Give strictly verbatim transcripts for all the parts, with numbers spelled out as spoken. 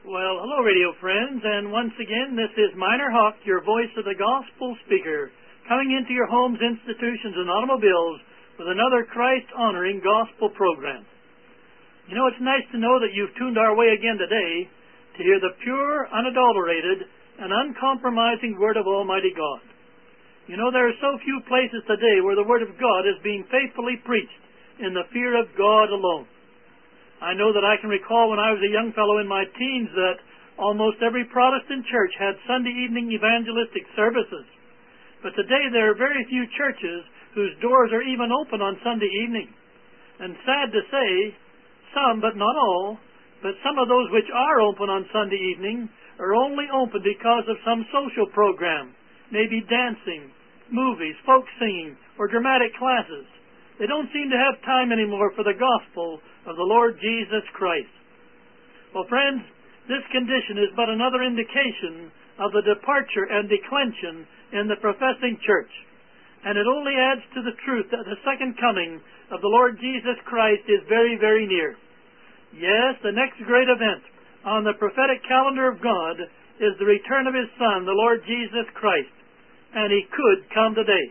Well, hello, radio friends, and once again, this is Miner Hawk, your voice of the gospel speaker, coming into your homes, institutions, and automobiles with another Christ-honoring gospel program. You know, it's nice to know that you've tuned our way again today to hear the pure, unadulterated, and uncompromising Word of Almighty God. You know, there are so few places today where the Word of God is being faithfully preached in the fear of God alone. I know that I can recall when I was a young fellow in my teens that almost every Protestant church had Sunday evening evangelistic services. But today there are very few churches whose doors are even open on Sunday evening. And sad to say, some, but not all, but some of those which are open on Sunday evening are only open because of some social program, maybe dancing, movies, folk singing, or dramatic classes. They don't seem to have time anymore for the gospel of the Lord Jesus Christ. Well, friends, this condition is but another indication of the departure and declension in the professing church, and it only adds to the truth that the second coming of the Lord Jesus Christ is very, very near. Yes, the next great event on the prophetic calendar of God is the return of His Son, the Lord Jesus Christ, and He could come today.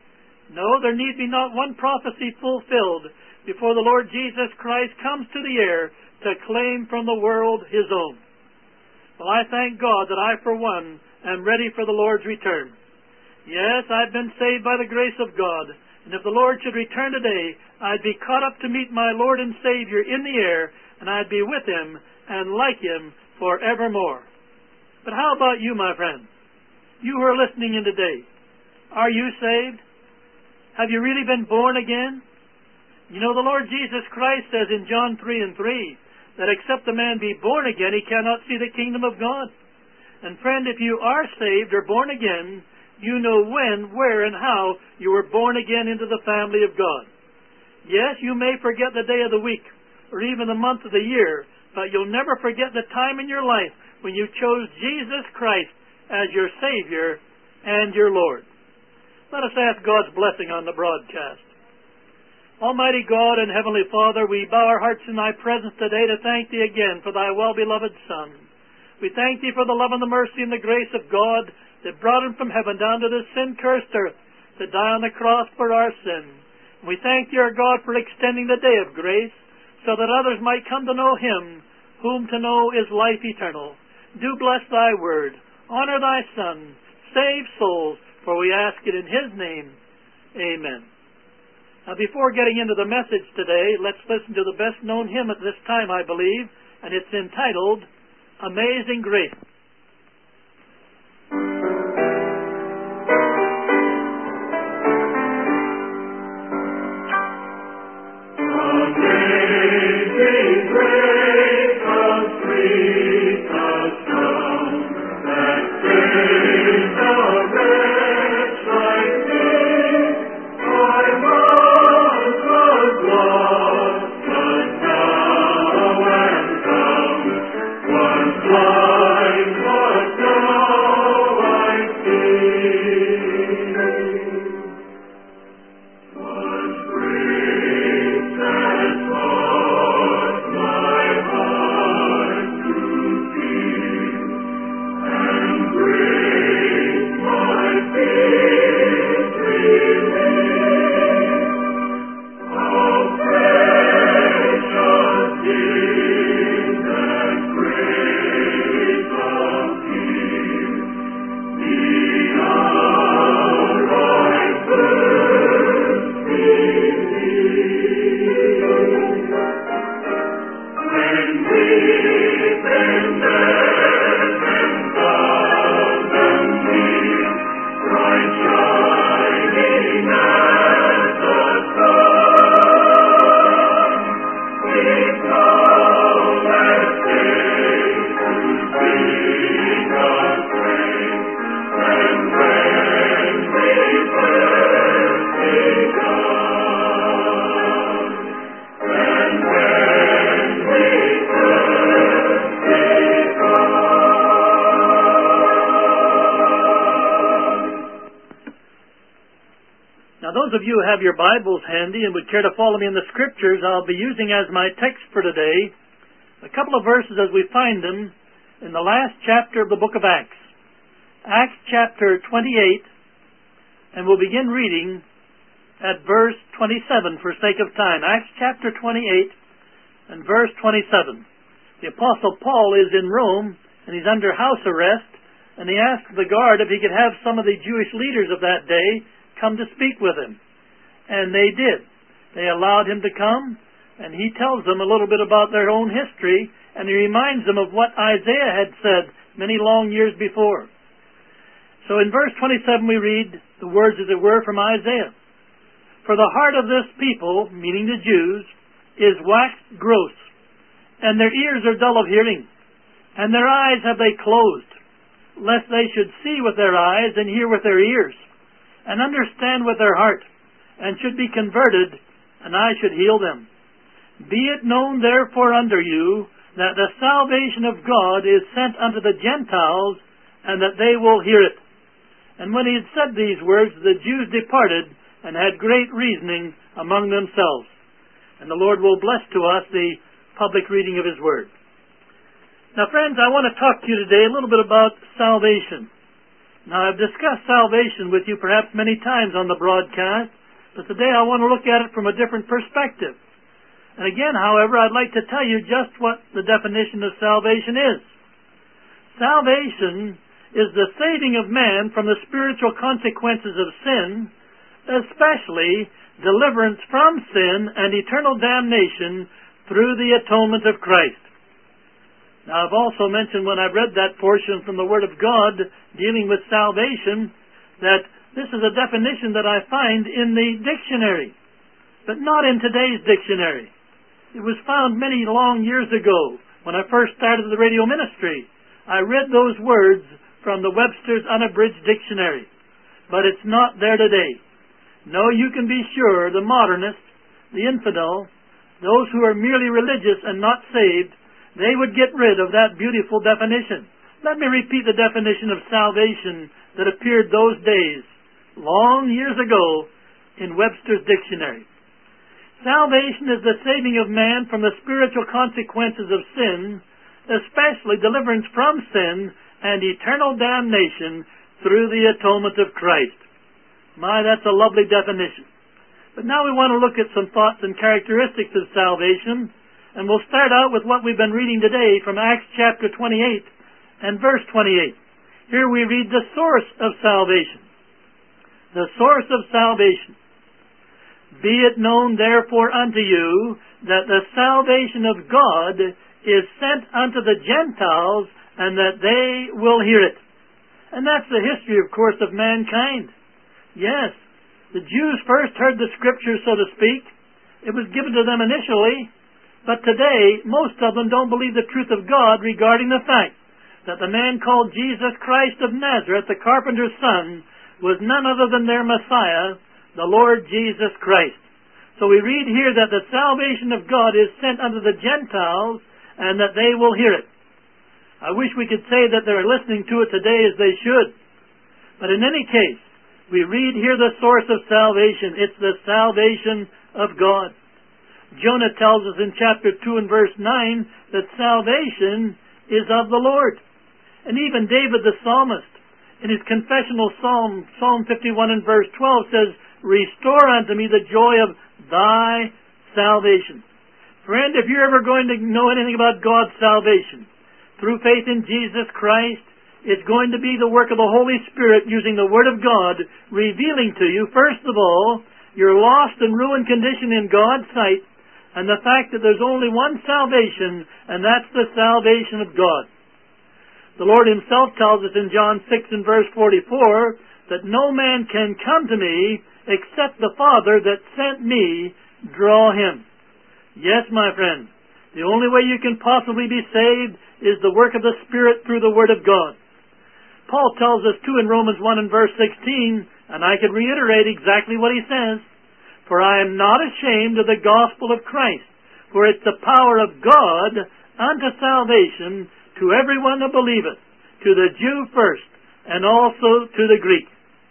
No, there need be not one prophecy fulfilled before the Lord Jesus Christ comes to the air to claim from the world His own. Well, I thank God that I, for one, am ready for the Lord's return. Yes, I've been saved by the grace of God, and if the Lord should return today, I'd be caught up to meet my Lord and Savior in the air, and I'd be with Him and like Him forevermore. But how about you, my friends? You who are listening in today, are you saved? Have you really been born again? You know, the Lord Jesus Christ says in John three and three that except a man be born again, he cannot see the kingdom of God. And friend, if you are saved or born again, you know when, where, and how you were born again into the family of God. Yes, you may forget the day of the week or even the month of the year, but you'll never forget the time in your life when you chose Jesus Christ as your Savior and your Lord. Let us ask God's blessing on the broadcast. Almighty God and Heavenly Father, we bow our hearts in Thy presence today to thank Thee again for Thy well-beloved Son. We thank Thee for the love and the mercy and the grace of God that brought Him from heaven down to this sin-cursed earth to die on the cross for our sin. We thank Thee, our God, for extending the day of grace so that others might come to know Him, whom to know is life eternal. Do bless Thy word. Honor Thy Son. Save souls. For we ask it in His name. Amen. Now, before getting into the message today, let's listen to the best-known hymn at this time, I believe, and it's entitled, Amazing Grace. Amazing grace, how sweet the sound that saved a wretch like me. I once was lost, but now am found. Once blind, but now I see. What grace has taught my heart to feel, and grace my fears relieve. How precious is that grace of Him, the hour I first believed. When deep in death and thousand years, Christ shining as the sun, His love has stayed to sing of praise, and when we first begun, and when we first begun. Now, those of you who have your Bibles handy and would care to follow me in the Scriptures, I'll be using as my text for today a couple of verses as we find them in the last chapter of the book of Acts. Acts chapter twenty-eight, and we'll begin reading at verse twenty-seven for sake of time. Acts chapter twenty-eight and verse twenty-seven. The Apostle Paul is in Rome, and he's under house arrest, and he asked the guard if he could have some of the Jewish leaders of that day come to speak with him. And they did. They allowed him to come, and he tells them a little bit about their own history, and he reminds them of what Isaiah had said many long years before. So in verse twenty-seven we read the words, as it were, from Isaiah. For the heart of this people, meaning the Jews, is waxed gross, and their ears are dull of hearing, and their eyes have they closed, lest they should see with their eyes, and hear with their ears, and understand with their heart, and should be converted, and I should heal them. Be it known therefore unto you, that the salvation of God is sent unto the Gentiles, and that they will hear it. And when he had said these words, the Jews departed, and had great reasoning among themselves. And the Lord will bless to us the public reading of his word. Now, friends, I want to talk to you today a little bit about salvation. Now, I've discussed salvation with you perhaps many times on the broadcast, but today I want to look at it from a different perspective. And again, however, I'd like to tell you just what the definition of salvation is. Salvation is the saving of man from the spiritual consequences of sin, especially deliverance from sin and eternal damnation through the atonement of Christ. Now, I've also mentioned when I've read that portion from the Word of God dealing with salvation that this is a definition that I find in the dictionary, but not in today's dictionary. It was found many long years ago when I first started the radio ministry. I read those words from the Webster's Unabridged Dictionary, but it's not there today. No, you can be sure the modernist, the infidel, those who are merely religious and not saved, they would get rid of that beautiful definition. Let me repeat the definition of salvation that appeared those days, long years ago, in Webster's Dictionary. Salvation is the saving of man from the spiritual consequences of sin, especially deliverance from sin and eternal damnation through the atonement of Christ. My, that's a lovely definition. But now we want to look at some thoughts and characteristics of salvation, and we'll start out with what we've been reading today from Acts chapter twenty-eight and verse twenty-eight. Here we read the source of salvation. The source of salvation. Be it known therefore unto you that the salvation of God is sent unto the Gentiles, and that they will hear it. And that's the history, of course, of mankind. Yes, the Jews first heard the Scriptures, so to speak. It was given to them initially, but today most of them don't believe the truth of God regarding the fact that the man called Jesus Christ of Nazareth, the carpenter's son, was none other than their Messiah, the Lord Jesus Christ. So we read here that the salvation of God is sent unto the Gentiles, and that they will hear it. I wish we could say that they're listening to it today as they should. But in any case, we read here the source of salvation. It's the salvation of God. Jonah tells us in chapter two and verse nine that salvation is of the Lord. And even David the psalmist, in his confessional psalm, Psalm fifty-one and verse twelve, says, Restore unto me the joy of thy salvation. Friend, if you're ever going to know anything about God's salvation, through faith in Jesus Christ, it's going to be the work of the Holy Spirit using the Word of God, revealing to you, first of all, your lost and ruined condition in God's sight, and the fact that there's only one salvation, and that's the salvation of God. The Lord himself tells us in John six and verse forty-four that no man can come to me except the Father that sent me draw him. Yes, my friend, the only way you can possibly be saved is the work of the Spirit through the Word of God. Paul tells us too in Romans one and verse sixteen, and I can reiterate exactly what he says, For I am not ashamed of the gospel of Christ, for it's the power of God unto salvation to everyone that believeth, to the Jew first, and also to the Greek.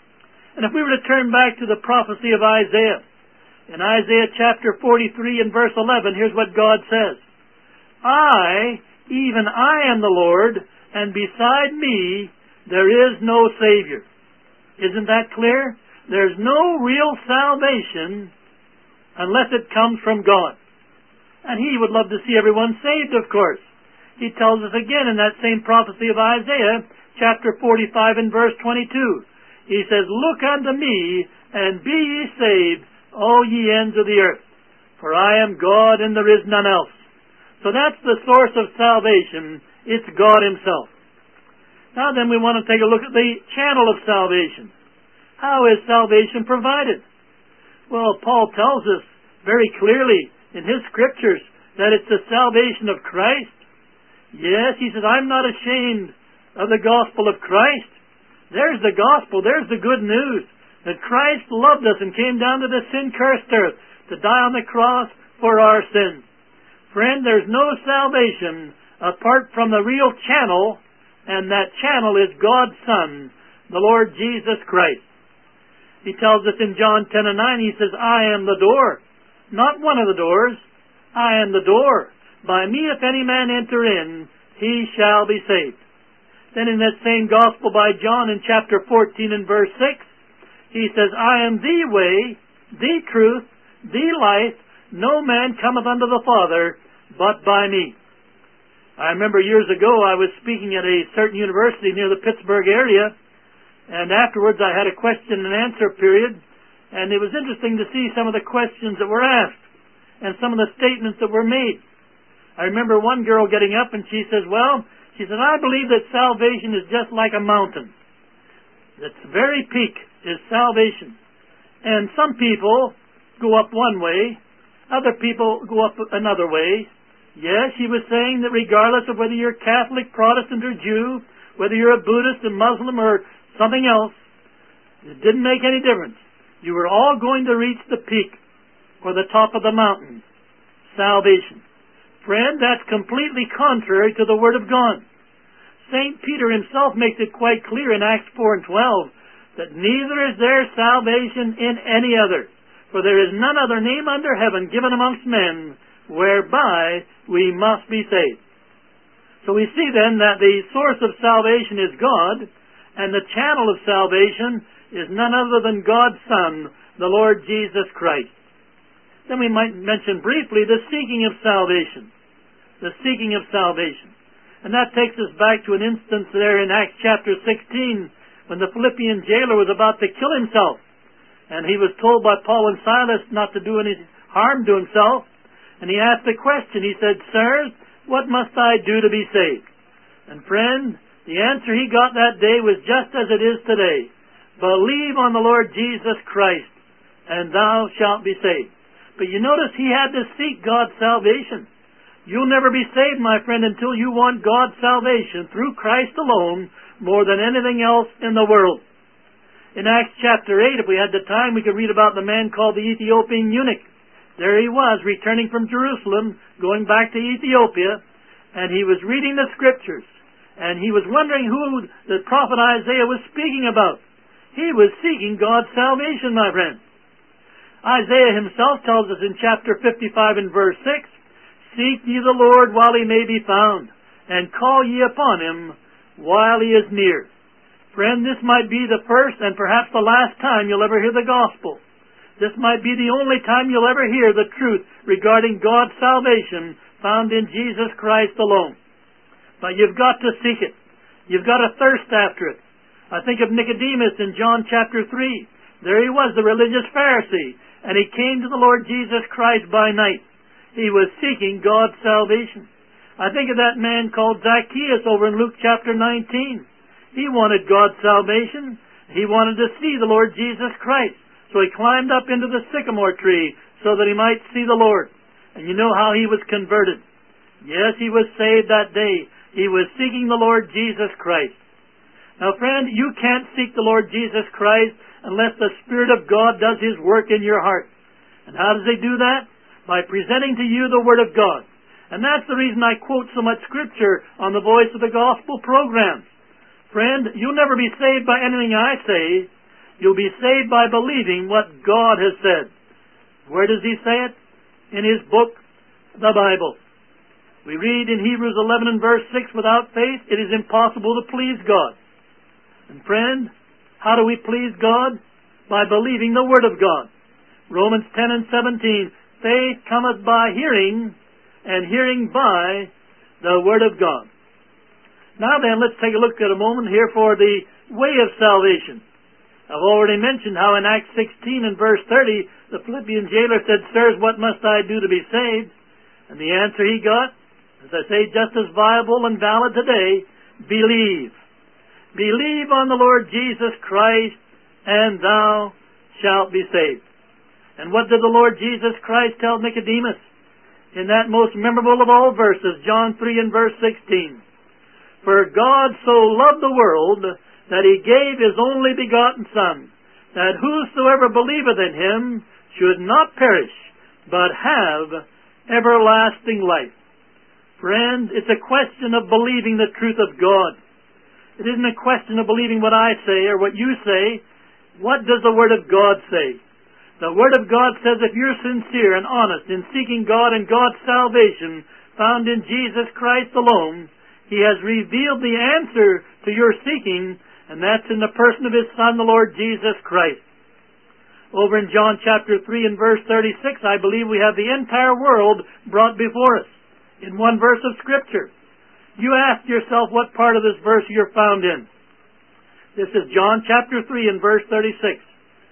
And if we were to turn back to the prophecy of Isaiah, in Isaiah chapter forty-three and verse eleven, here's what God says. I, even I am the Lord, and beside me there is no Savior. Isn't that clear? There's no real salvation unless it comes from God. And He would love to see everyone saved, of course. He tells us again in that same prophecy of Isaiah, chapter forty-five and verse twenty-two. He says, "Look unto me, and be ye saved, all ye ends of the earth. For I am God, and there is none else." So that's the source of salvation. It's God Himself. Now then, we want to take a look at the channel of salvation. How is salvation provided? Well, Paul tells us very clearly in his scriptures that it's the salvation of Christ. Yes, he says, "I'm not ashamed of the gospel of Christ." There's the gospel. There's the good news. That Christ loved us and came down to the sin-cursed earth to die on the cross for our sins. Friend, there's no salvation apart from the real channel, and that channel is God's Son, the Lord Jesus Christ. He tells us in John ten and nine, He says, "I am the door." Not one of the doors. I am the door. "By me if any man enter in, he shall be saved." Then in that same gospel by John in chapter fourteen and verse six, he says, "I am the way, the truth, the life. No man cometh unto the Father but by me." I remember years ago I was speaking at a certain university near the Pittsburgh area, and afterwards I had a question and answer period, and it was interesting to see some of the questions that were asked and some of the statements that were made. I remember one girl getting up and she says, well, she said, "I believe that salvation is just like a mountain. Its very peak is salvation. And some people go up one way, other people go up another way." Yes, she was saying that regardless of whether you're Catholic, Protestant, or Jew, whether you're a Buddhist, a Muslim, or something else, it didn't make any difference. You were all going to reach the peak or the top of the mountain, salvation. Friend, that's completely contrary to the Word of God. Saint Peter himself makes it quite clear in Acts four and twelve that neither is there salvation in any other, for there is none other name under heaven given amongst men whereby we must be saved. So we see then that the source of salvation is God, and the channel of salvation is none other than God's Son, the Lord Jesus Christ. Then we might mention briefly the seeking of salvation. The seeking of salvation. And that takes us back to an instance there in Acts chapter sixteen when the Philippian jailer was about to kill himself. And he was told by Paul and Silas not to do any harm to himself. And he asked the question. He said, "Sirs, what must I do to be saved?" And friend, the answer he got that day was just as it is today. Believe on the Lord Jesus Christ, and thou shalt be saved. But you notice he had to seek God's salvation. You'll never be saved, my friend, until you want God's salvation through Christ alone more than anything else in the world. In Acts chapter eight, if we had the time, we could read about the man called the Ethiopian eunuch. There he was, returning from Jerusalem, going back to Ethiopia, and he was reading the Scriptures, and he was wondering who the prophet Isaiah was speaking about. He was seeking God's salvation, my friend. Isaiah himself tells us in chapter fifty-five and verse six, "Seek ye the Lord while he may be found, and call ye upon him while he is near." Friend, this might be the first and perhaps the last time you'll ever hear the gospel. This might be the only time you'll ever hear the truth regarding God's salvation found in Jesus Christ alone. But you've got to seek it. You've got to thirst after it. I think of Nicodemus in John chapter three. There he was, the religious Pharisee, and he came to the Lord Jesus Christ by night. He was seeking God's salvation. I think of that man called Zacchaeus over in Luke chapter nineteen. He wanted God's salvation. He wanted to see the Lord Jesus Christ. So he climbed up into the sycamore tree so that he might see the Lord. And you know how he was converted. Yes, he was saved that day. He was seeking the Lord Jesus Christ. Now, friend, you can't seek the Lord Jesus Christ unless the Spirit of God does His work in your heart. And how does He do that? By presenting to you the Word of God. And that's the reason I quote so much Scripture on the Voice of the Gospel program. Friend, you'll never be saved by anything I say. You'll be saved by believing what God has said. Where does He say it? In His book, the Bible. We read in Hebrews eleven and verse six, without faith it is impossible to please God. And friend, how do we please God? By believing the Word of God. Romans ten and seventeen, faith cometh by hearing, and hearing by the Word of God. Now then, let's take a look at a moment here for the way of salvation. I've already mentioned how in Acts sixteen and verse thirty, the Philippian jailer said, Sirs, what must I do to be saved? And the answer he got, as I say, just as viable and valid today, believe. Believe on the Lord Jesus Christ, and thou shalt be saved. And what did the Lord Jesus Christ tell Nicodemus? In that most memorable of all verses, John three and verse sixteen. For God so loved the world, that he gave his only begotten Son, that whosoever believeth in him should not perish, but have everlasting life. Friend, it's a question of believing the truth of God. It isn't a question of believing what I say or what you say. What does the Word of God say? The Word of God says if you're sincere and honest in seeking God and God's salvation found in Jesus Christ alone, He has revealed the answer to your seeking, and that's in the person of His Son, the Lord Jesus Christ. Over in John chapter three and verse thirty-six, I believe we have the entire world brought before us in one verse of Scripture. You ask yourself what part of this verse you're found in. This is John chapter three and verse thirty-six.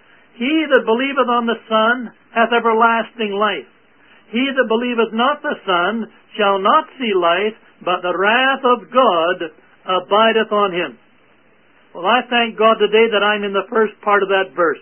He that believeth on the Son hath everlasting life. He that believeth not the Son shall not see life, but the wrath of God abideth on him. Well, I thank God today that I'm in the first part of that verse.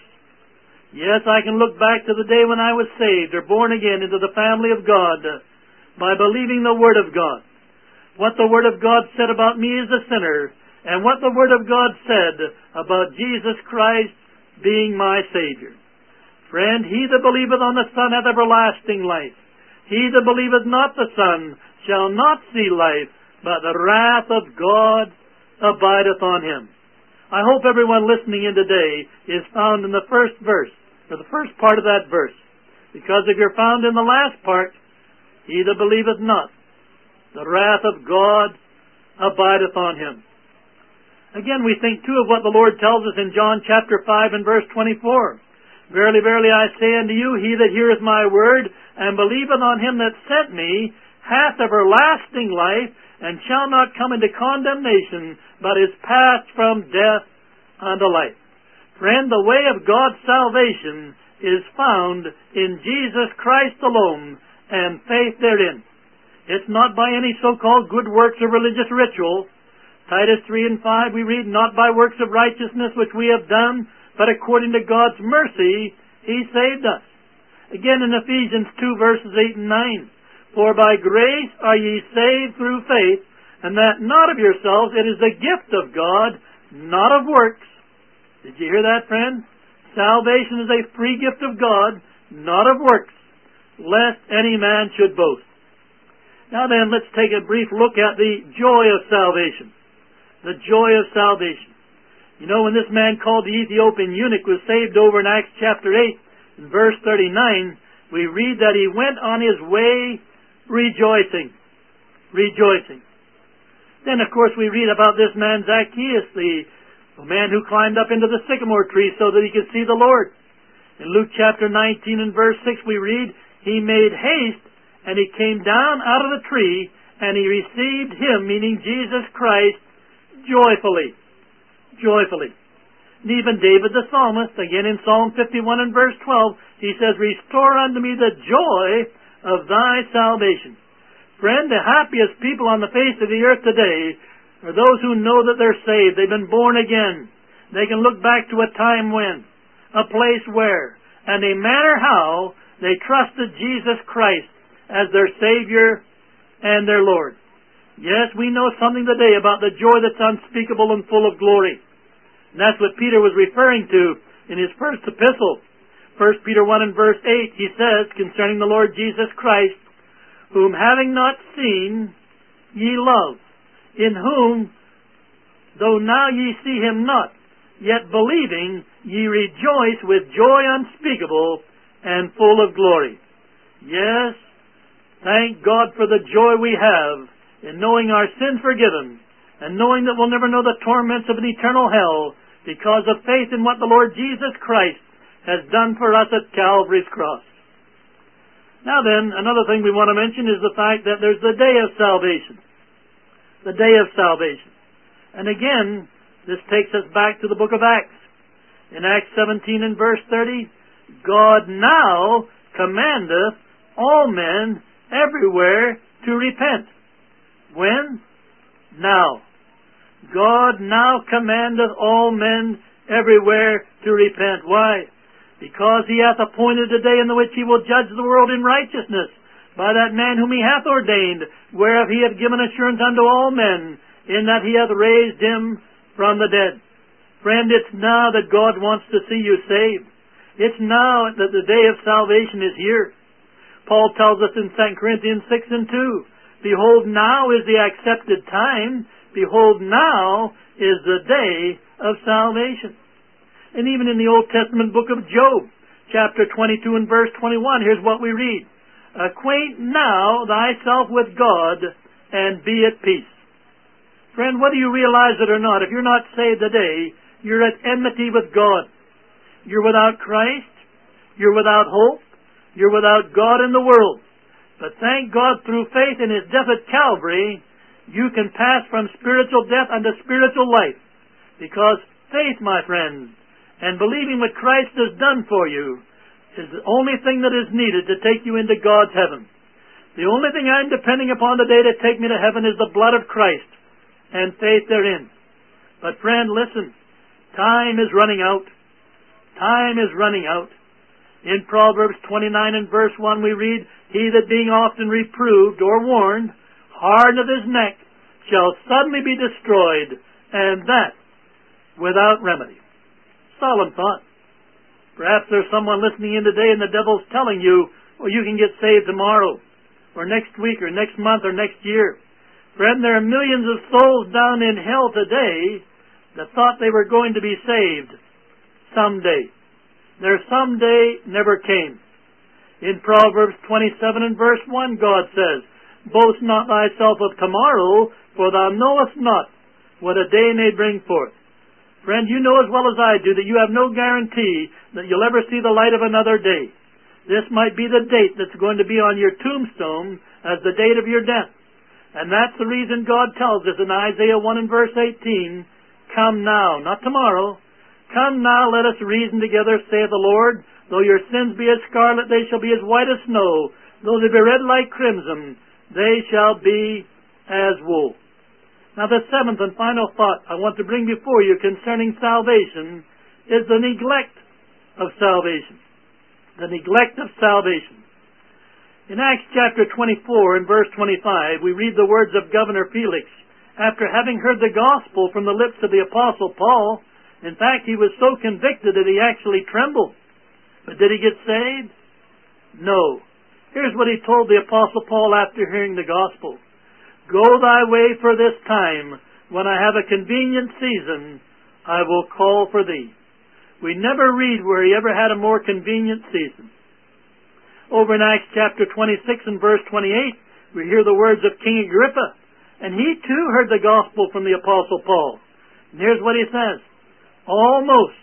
Yes, I can look back to the day when I was saved or born again into the family of God by believing the Word of God. What the Word of God said about me as a sinner, and what the Word of God said about Jesus Christ being my Savior. Friend, he that believeth on the Son hath everlasting life. He that believeth not the Son shall not see life, but the wrath of God abideth on him. I hope everyone listening in today is found in the first verse, or the first part of that verse. Because if you're found in the last part, he that believeth not, the wrath of God abideth on him. Again, we think too of what the Lord tells us in John chapter five and verse twenty-four. Verily, verily, I say unto you, he that heareth my word, and believeth on him that sent me, hath everlasting life, and shall not come into condemnation, but is passed from death unto life. Friend, the way of God's salvation is found in Jesus Christ alone, and faith therein. It's not by any so-called good works or religious ritual. Titus three and five we read, not by works of righteousness which we have done, but according to God's mercy He saved us. Again in Ephesians two verses eight and nine, for by grace are ye saved through faith, and that not of yourselves, it is the gift of God, not of works. Did you hear that, friend? Salvation is a free gift of God, not of works, lest any man should boast. Now then, let's take a brief look at the joy of salvation. The joy of salvation. You know, when this man called the Ethiopian eunuch was saved over in Acts chapter eight, in verse thirty-nine, we read that he went on his way rejoicing. Rejoicing. Then, of course, we read about this man Zacchaeus, the man who climbed up into the sycamore tree so that he could see the Lord. In Luke chapter nineteen and verse six we read, he made haste, and he came down out of the tree, and he received him, meaning Jesus Christ, joyfully. Joyfully. And even David the psalmist, again in Psalm fifty-one and verse twelve, he says, restore unto me the joy of thy salvation. Friend, the happiest people on the face of the earth today are those who know that they're saved. They've been born again. They can look back to a time when, a place where, and a manner how they trusted Jesus Christ as their Savior and their Lord. Yes, we know something today about the joy that's unspeakable and full of glory. And that's what Peter was referring to in his first epistle. First Peter one and verse eight, he says, concerning the Lord Jesus Christ, whom having not seen, ye love, in whom, though now ye see him not, yet believing, ye rejoice with joy unspeakable and full of glory. Yes, Thank God for the joy we have in knowing our sins forgiven and knowing that we'll never know the torments of an eternal hell because of faith in what the Lord Jesus Christ has done for us at Calvary's cross. Now then, another thing we want to mention is the fact that there's the day of salvation. The day of salvation. And again, this takes us back to the book of Acts. In Acts seventeen and verse thirty, God now commandeth all men everywhere to repent. When? Now. God now commandeth all men everywhere to repent. Why? Because he hath appointed a day in the which he will judge the world in righteousness by that man whom he hath ordained, whereof he hath given assurance unto all men, in that he hath raised him from the dead. Friend, it's now that God wants to see you saved. It's now that the day of salvation is here. Paul tells us in Second Corinthians six and two, Behold, now is the accepted time. Behold, now is the day of salvation. And even in the Old Testament book of Job, chapter twenty-two and verse twenty-one, here's what we read. Acquaint now thyself with God, and be at peace. Friend, whether you realize it or not, if you're not saved today, you're at enmity with God. You're without Christ. You're without hope. You're without God in the world. But thank God, through faith in his death at Calvary, you can pass from spiritual death unto spiritual life. Because faith, my friends, and believing what Christ has done for you is the only thing that is needed to take you into God's heaven. The only thing I'm depending upon today to take me to heaven is the blood of Christ and faith therein. But friend, listen, time is running out. Time is running out. In Proverbs twenty-nine and verse one we read, He that being often reproved or warned, hardeneth his neck, shall suddenly be destroyed, and that without remedy. Solemn thought. Perhaps there's someone listening in today and the devil's telling you, well, you can get saved tomorrow, or next week, or next month, or next year. Friend, there are millions of souls down in hell today that thought they were going to be saved someday. Their someday never came. In Proverbs twenty-seven and verse one, God says, Boast not thyself of tomorrow, for thou knowest not what a day may bring forth. Friend, you know as well as I do that you have no guarantee that you'll ever see the light of another day. This might be the date that's going to be on your tombstone as the date of your death. And that's the reason God tells us in Isaiah one and verse eighteen, Come now, not tomorrow. Come now, let us reason together, saith the Lord. Though your sins be as scarlet, they shall be as white as snow. Though they be red like crimson, they shall be as wool. Now the seventh and final thought I want to bring before you concerning salvation is the neglect of salvation. The neglect of salvation. In Acts chapter twenty-four and verse twenty-five, we read the words of Governor Felix. After having heard the gospel from the lips of the Apostle Paul, in fact, he was so convicted that he actually trembled. But did he get saved? No. Here's what he told the Apostle Paul after hearing the gospel. Go thy way for this time. When I have a convenient season, I will call for thee. We never read where he ever had a more convenient season. Over in Acts chapter twenty-six and verse twenty-eight, we hear the words of King Agrippa. And he too heard the gospel from the Apostle Paul. And here's what he says. Almost,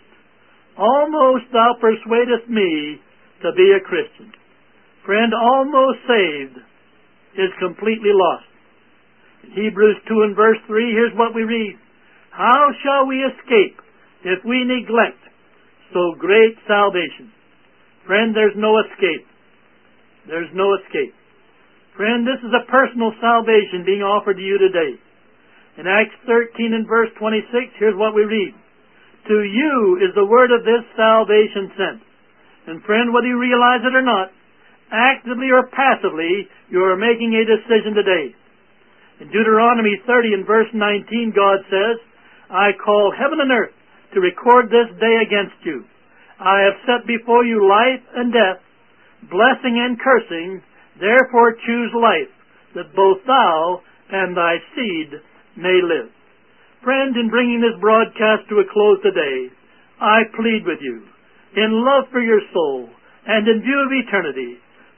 almost thou persuadest me to be a Christian. Friend, almost saved is completely lost. In Hebrews two and verse three, here's what we read. How shall we escape if we neglect so great salvation? Friend, there's no escape. There's no escape. Friend, this is a personal salvation being offered to you today. In Acts thirteen and verse twenty-six, here's what we read. To you is the word of this salvation sent. And friend, whether you realize it or not, actively or passively, you are making a decision today. In Deuteronomy thirty and verse nineteen, God says, I call heaven and earth to record this day against you. I have set before you life and death, blessing and cursing. Therefore choose life, that both thou and thy seed may live. Friend, in bringing this broadcast to a close today, I plead with you, in love for your soul and in view of eternity,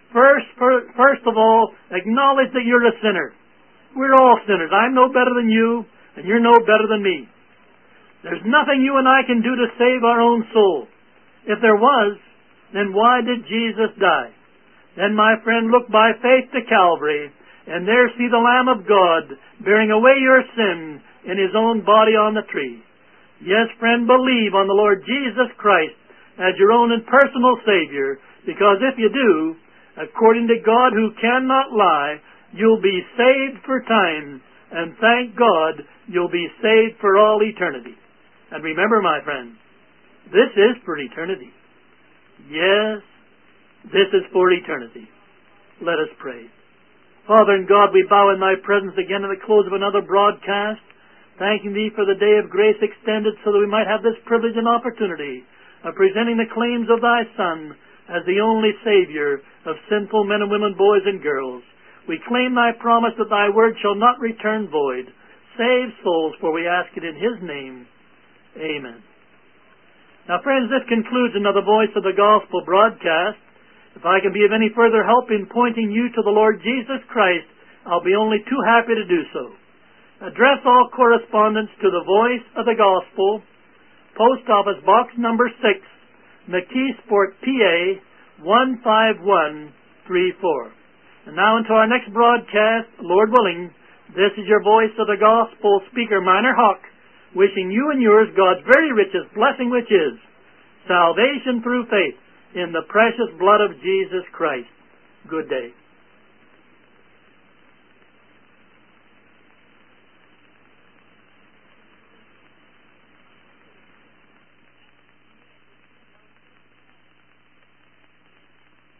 First, first of all, acknowledge that you're a sinner. We're all sinners. I'm no better than you, and you're no better than me. There's nothing you and I can do to save our own soul. If there was, then why did Jesus die? Then, my friend, look by faith to Calvary, and there see the Lamb of God bearing away your sin in His own body on the tree. Yes, friend, believe on the Lord Jesus Christ as your own and personal Savior, because if you do, according to God who cannot lie, you'll be saved for time, and thank God you'll be saved for all eternity. And remember, my friend, this is for eternity. Yes, this is for eternity. Let us pray. Father and God, we bow in Thy presence again at the close of another broadcast, thanking Thee for the day of grace extended so that we might have this privilege and opportunity of presenting the claims of Thy Son as the only Savior of sinful men and women, boys and girls. We claim Thy promise that Thy word shall not return void. Save souls, for we ask it in His name. Amen. Now, friends, this concludes another Voice of the Gospel broadcast. If I can be of any further help in pointing you to the Lord Jesus Christ, I'll be only too happy to do so. Address all correspondence to the Voice of the Gospel, Post Office Box number six, McKeesport, P A one five one three four. And now until our next broadcast, Lord willing, this is your Voice of the Gospel speaker, Miner Hawk, wishing you and yours God's very richest blessing, which is salvation through faith in the precious blood of Jesus Christ. Good day.